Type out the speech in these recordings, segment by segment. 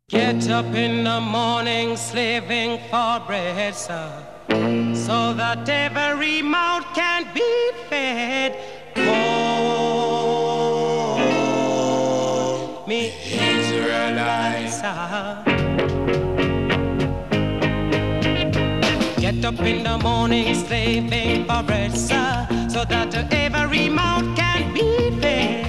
Get up in the morning, slaving for bread, sir, so that every mouth can be fed. Oh, me Israelites, get up in the morning, slaving for bread, sir, so that every mouth can be fed.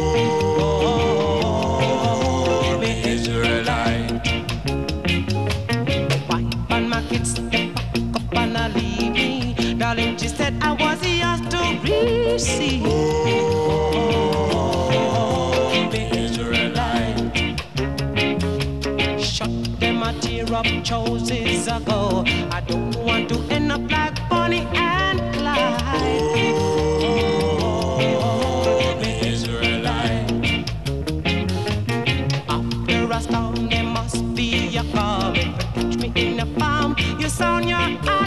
Darling, she said I was yours to receive. Oh, the Israelite. Shut them a tear up choices ago. I don't want to end up like Bonnie and Clyde. Oh, the Israelite. After a storm, there must be a calm. If you catch me in the farm, you sound your eyes.